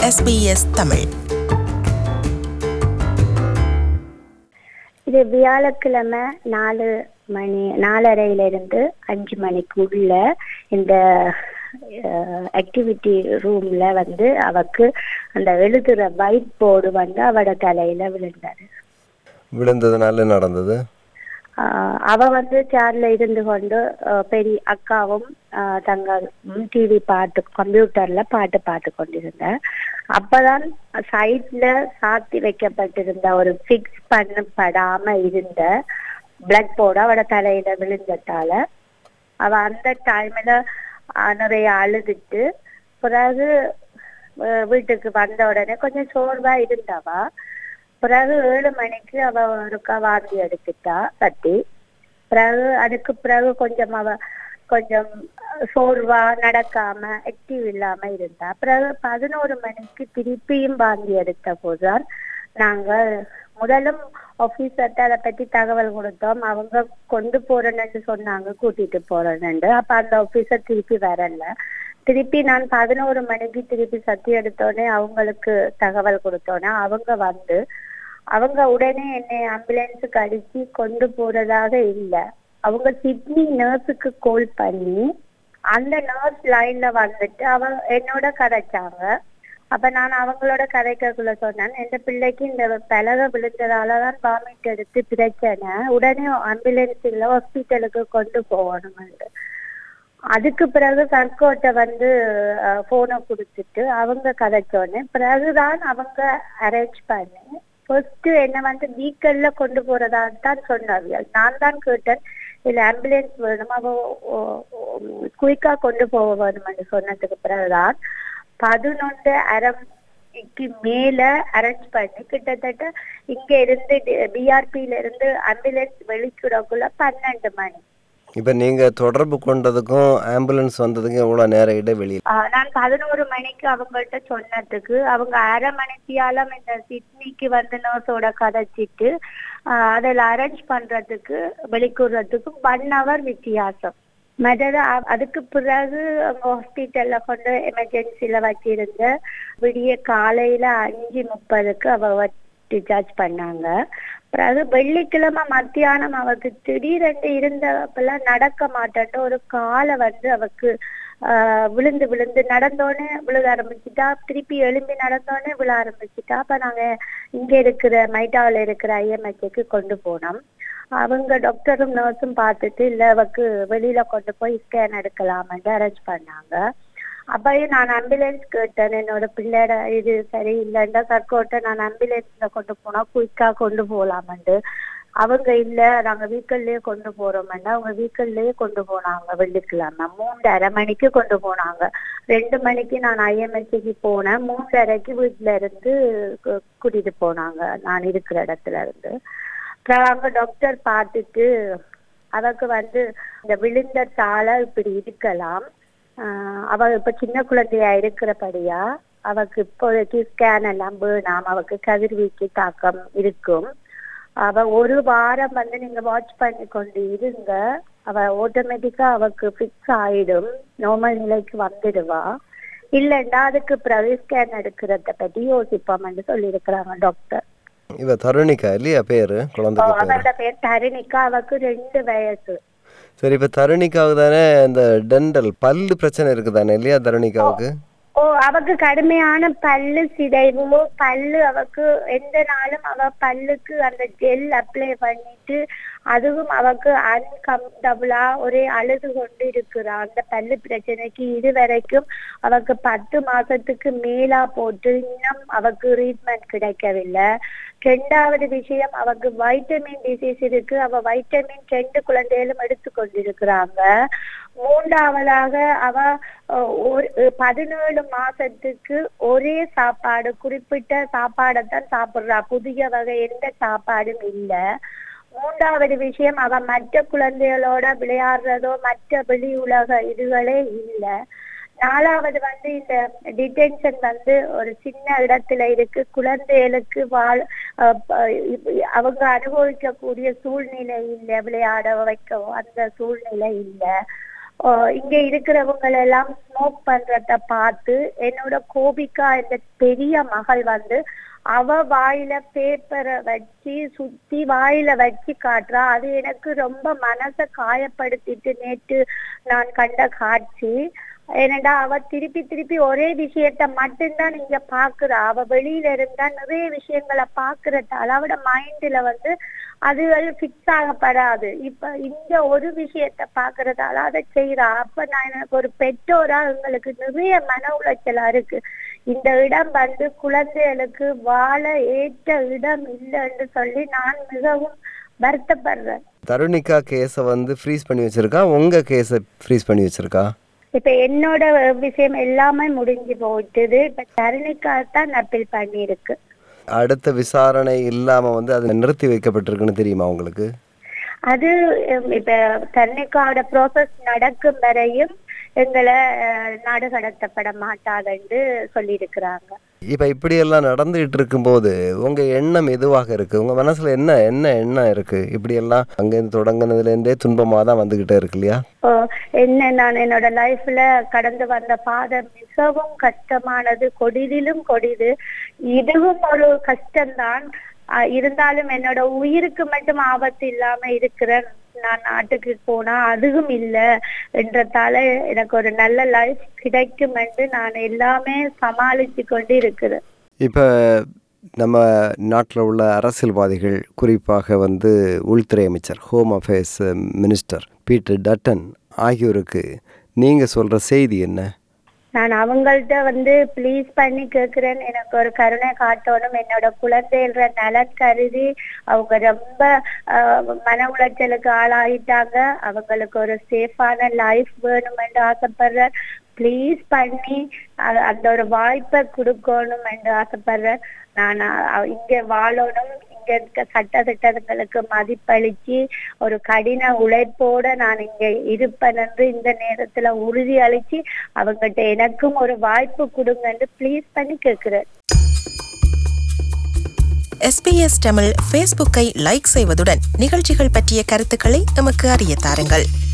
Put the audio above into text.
SBS Tamil. இது வியாழக்கிழமை 4:30 5 மணிக்குள்ள இந்த ஆக்டிவிட்டி ரூம்ல அவக்கு அந்த எழுதுற ஒயிட் போர்டு அவட தலையில விழுந்ததுனால நடந்தது. அவ சேர்ல இருந்து கொண்டு பெரிய அக்காவும் தங்கவும் டிவி கம்ப்யூட்டர்ல பாட்டு பார்த்து கொண்டிருந்த. அப்பதான் சைட்ல சாத்தி வைக்கப்பட்டிருந்த ஒரு பிக்ஸ் பண்ணப்படாம இருந்த பிளாக் போர்டு அவட தலையில விழுந்ததால அவ அந்த டைம்ல நிறைய அழுதுட்டு பிறகு வீட்டுக்கு வந்த உடனே கொஞ்சம் சோர்வா இருந்தவா. பிறகு 7 மணிக்கு அவ ஒருக்கா வாந்தி எடுத்துட்டா கட்டி. அதுக்கு பிறகு கொஞ்சம் சோர்வா நடக்காம ஆக்டிவ் இல்லாம இருந்தா. பிறகு 11 மணிக்கு திருப்பியும் வாந்தி எடுத்த போதுதான் நாங்க முதலும் ஆபீசர்ட்ட அதை பத்தி தகவல் கொடுத்தோம். அவங்க கொண்டு போறேன்னு சொன்னாங்க, கூட்டிட்டு போறேன்னு. அப்ப அந்த ஆபீசர் திருப்பி வரல. திருப்பி நான் 11 மணிக்கு திருப்பி சத்தி எடுத்தோடனே அவங்களுக்கு தகவல் கொடுத்தோன்னே அவங்க உடனே என்னை ஆம்புலன்ஸுக்கு அடிச்சு கொண்டு போறதாக இல்லை. அவங்க சிட்னி நர்ஸுக்கு கால் பண்ணி அந்த நர்ஸ் லைன்ல என்னோட கதைச்சாங்க. அப்ப நான் அவங்களோட கதைக்குள்ள சொன்னேன், எந்த பிள்ளைக்கு இந்த பலகை விழுந்ததாலதான் வாமிட் எடுத்து பிரச்சனை, உடனே ஆம்புலன்ஸ்ல ஹாஸ்பிட்டலுக்கு கொண்டு போகணும். அதுக்கு பிறகு சர்க்கோட்டை போனை கொடுத்துட்டு அவங்க கதைச்சோடனே பிறகுதான் அவங்க அரேஞ்ச் பண்ணி ஃபர்ஸ்ட் என்ன வீக்கல்ல கொண்டு போறதான்னு சொன்னார்கள். நான் தான் கேட்டேன், இல்ல ஆம்புலன்ஸ் வேணும், அவ குயிக்கா கொண்டு போக வேணும்னு சொன்னதுக்கு பிறகுதான் 11:30 மேல அரேஞ்ச் பண்ணி கிட்டத்தட்ட இங்க இருந்து பிஆர்பியில இருந்து ஆம்புலன்ஸ் வெளிக்கிடக்குள்ள 12 மணி. இப்ப நீங்க தொடர்பு கொண்டதுக்கும் ஆம்புலன்ஸ் வந்ததுக்கும் எவ்வளவு நேரம் இடைவெளி? நான் 11 மணிக்கு அவங்கள்ட்ட சொன்னதுக்கு அவங்க 1/2 மணித்தியாலம் இந்த சிட்னிக்கு நர்ஸோட கதைச்சிட்டு அதில் அரேஞ்ச் பண்றதுக்கு வெளிக்கூறதுக்கு 1 hour வித்தியாசம். அதுக்கு பிறகு அவங்க ஹாஸ்பிட்டல்ல கொண்டு எமர்ஜென்சில வச்சிருந்த விடிய காலையில 5:30 அவ டிஸ்சார்ஜ் பண்ணாங்க. பிறகு வெள்ளிக்கிழமை மத்தியானம் அவருக்கு திடீரென்று இருந்தப்பெல்லாம் நடக்க மாட்டேன் ஒரு காலை அவக்கு விழுந்து நடந்தோடனே விழுக ஆரம்பிச்சுட்டா. திருப்பி எழும்பி நடந்தோடனே விழ ஆரம்பிச்சுட்டா. அப்ப நாங்க இங்க இருக்கிற மைட்டாவில் இருக்கிற IMHக்கு கொண்டு போனோம். அவங்க டாக்டரும் நர்ஸும் பார்த்துட்டு இல்ல அவக்கு வெளியில கொண்டு போய் ஸ்கேன் எடுக்கலாம்னு அரேஞ்ச் பண்ணாங்க. அப்பயும் நான் ஆம்புலன்ஸ் கேட்டேன், என்னோட பிள்ளையோட இது சரி இல்லைன்னா சர்க்கோட்டை நான் ஆம்புலன்ஸ்ல கொண்டு போனா குயிக்கா கொண்டு போகலாமண்டு. அவங்க இல்ல நாங்க வீக்கல்லையே கொண்டு போறோம்னா அவங்க வீக்கல்லையே கொண்டு போனாங்க. வெள்ளிக்கிழமை 3:30 மணிக்கு கொண்டு போனாங்க. 2 மணிக்கு நான் IMHக்கு போனேன். 3:30 வீட்டுல இருந்து கூட்டிட்டு போனாங்க நான் இருக்கிற இடத்துல இருந்து. அப்புறம் அங்க டாக்டர் பார்த்துட்டு அவக்கு இந்த விழுந்த சாலை இப்படி இருக்கலாம், அவ இப்ப சின்ன குழந்தையா இருக்கிறபடியா அவக்கு இப்போதைக்கு ஸ்கேன் எல்லாம் வேணாம், அவக்கு கதிர்வீச்சு தாக்கம் இருக்கும், அவ 1 வாரம் நீங்க வாட்ச் பண்ணி கொண்டு இருங்க, அவ ஆட்டோமேட்டிக்கா அவக்கு பிக்ஸ் ஆயிடும், நார்மல் நிலைக்கு வந்துடுவா, இல்லைன்னா அதுக்கு பிறகு ஸ்கேன் எடுக்கிறத பத்தி யோசிப்போம்னு சொல்லி இருக்கிறாங்க டாக்டர். இவ தருணிகா இல்லையா பேரு? அவரோட பேர் தருணிகா. அவக்கு 2 வயசு. சரி, இப்ப தருணிகாவுக்கு தானே இந்த டென்டல் பல்லு பிரச்சனை இருக்குதானே இல்லையா தருணிகாவுக்கு? அவக்கு கடுமையான பல்லு சிதைவு. பல்லு அவக்கு எந்த நாளும் அவ பல்லுக்கு அந்த ஜெல் அப்ளை பண்ணிட்டு அதுவும் அவக்கு அன்கம்ஃபர்டபுளா ஒரே அழுது கொண்டு இருக்கிறா. அந்த பல்லு பிரச்சனைக்கு இதுவரைக்கும் அவக்கு 10 மாசத்துக்கு மேலா போட்டு இன்னும் அவக்கு ட்ரீட்மெண்ட் கிடைக்கவில்லை. 2வது விஷயம், அவக்கு வைட்டமின் டிசீஸ் இருக்கு. அவ வைட்டமின் 2 குழந்தைகளும் எடுத்து கொண்டிருக்கிறாங்க. 3வதாக அவ 17 மாசத்துக்கு ஒரே சாப்பாடு, குறிப்பிட்ட சாப்பாடைத்தான் சாப்பிடுறா. புதிய வகை எந்த சாப்பாடும் இல்லை. 3வது விஷயம், அவ மற்ற குழந்தைகளோட விளையாடுறதோ மற்ற வெளி உலக இதுகளே இல்லை. 4வது இந்த டிடென்ஷன் ஒரு சின்ன இடத்துல இருக்கு. குழந்தைகளுக்கு அவங்க அனுபவிக்கக்கூடிய சூழ்நிலை இல்லை, விளையாட வைக்கவோ அந்த சூழ்நிலை இல்லை. இங்க இருக்கிறவங்க எல்லாம் ஸ்மோக் பண்றத பார்த்து என்னோட கோபிகா என்ற பெரிய மகள் வந்து அவ வாயில பேப்பரை வச்சு சுத்தி வாயில வச்சு காட்டுறா. அது எனக்கு ரொம்ப மனசை காயப்படுத்திட்டு நேற்று நான் கண்ட காட்சி. ஏனண்டா அவ திருப்பி திருப்பி ஒரே விஷயத்த மட்டும்தான் நீங்க பாக்குறா. அவ வெளியில இருந்தா நிறைய விஷயங்களை பாக்குறதால அவட மைண்ட்ல வந்து அதுகள் பிக்ஸ் ஆகப்படாது. இப்ப இந்த ஒரு விஷயத்த பாக்குறதால அதை செய்யறா. அப்ப நான் எனக்கு ஒரு பெற்றோரா எங்களுக்கு நிறைய மன உளைச்சலா இருக்கு. இந்த இடம் வந்து குழந்தைகளுக்கு வாழ ஏற்ற இடம் இல்லைன்னு சொல்லி நான் மிகவும் வருத்தப்படுறேன். தருணிகா கேஸை வந்து ஃப்ரீஸ் பண்ணி வச்சிருக்கா, உங்க கேஸை ஃப்ரீஸ் பண்ணி வச்சிருக்கா? இப்ப என்னோட விஷயம் எல்லாமே முடிஞ்சு போயிட்டுது. இப்ப தருணிகா தான் அப்பீல் பண்ணிருக்கு. அடுத்த விசாரணை இல்லாம வந்து அது நிறுத்தி வைக்கப்பட்டிருக்குன்னு தெரியுமா உங்களுக்கு? அது இப்ப தருணிகாவோட ப்ராசஸ் நடக்கும் வரையும் எங்களை நாடு கடத்தப்பட மாட்டாதுன்னு சொல்லி இருக்கிறாங்க. இப்ப இப்படி எல்லாம் நடந்துகிட்டு இருக்கும்போது உங்க எண்ணம் எதுவாக இருக்கு? உங்க மனசுல என்ன என்ன எண்ணம் இருக்கு? இப்படி எல்லாம் அங்கிருந்து தொடங்கினதுல இருந்தே துன்பமா தான் வந்துகிட்டே இருக்கு இல்லையா? என்ன நான் என்னோட லைஃப்ல கடந்து வந்த பாதை மிகவும் கஷ்டமானது, கொடிதிலும் கொடிது. இதுவும் ஒரு கஷ்டம்தான். இருந்தாலும் என்னோட உயிருக்கு மட்டும் ஆபத்து இல்லாம இருக்கிறேன். நான் நாட்டுக்கு போனா அதுவும் இல்லை என்றதால எனக்கு ஒரு நல்ல லைஃப் கிடைக்கும் என்று நான் எல்லாமே சமாளிச்சு கொண்டு இருக்கிறேன். இப்ப நம்ம நாட்டில் உள்ள அரசியல்வாதிகள், குறிப்பாக வந்து உள்துறை அமைச்சர், home affairs minister Peter Dutton ஆகியோருக்கு நீங்க சொல்ற செய்தி என்ன? நான் அவங்கள்ட்ட வந்து ப்ளீஸ் பண்ணி கேட்கிறேன், எனக்கு ஒரு கருணை காட்டணும். என்னோட குழந்தைகள நலன் கருதி அவங்க ரொம்ப மன உளைச்சலுக்கு ஆளாகிட்டாங்க. அவங்களுக்கு ஒரு சேஃபான லைஃப் வேணும் என்று ஆசைப்படுறேன். ப்ளீஸ் பண்ணி அந்த ஒரு வாய்ப்பை கொடுக்கணும் என்று ஆசைப்படுறேன். நான் இங்க வாழணும், இங்க இருக்க சட்ட திட்டங்களுக்கு மதிப்பளிச்சு ஒரு கடின உழைப்போட நான் இங்க இருப்பேன் என்று இந்த நேரத்துல உறுதி அளிச்சு அவங்ககிட்ட எனக்கும் ஒரு வாய்ப்பு கொடுங்கன்னு ப்ளீஸ் பண்ணி கேட்கிறேன். SBS தமிழ் ஃபேஸ்புக்கை லைக் செய்வதுடன் நிகழ்ச்சிகள் பற்றிய கருத்துக்களை நமக்கு அறிய தாருங்கள்.